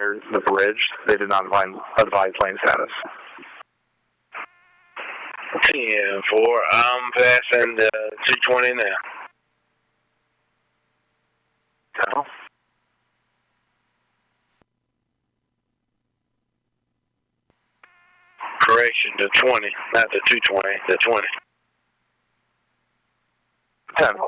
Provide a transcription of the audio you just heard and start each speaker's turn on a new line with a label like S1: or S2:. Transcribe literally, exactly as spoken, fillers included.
S1: near the bridge. They did not advise, advise lane status.
S2: ten four, I'm passing the two twenty now.
S1: So,
S2: Correction, the twenty, not the two twenty, the twenty.
S1: ten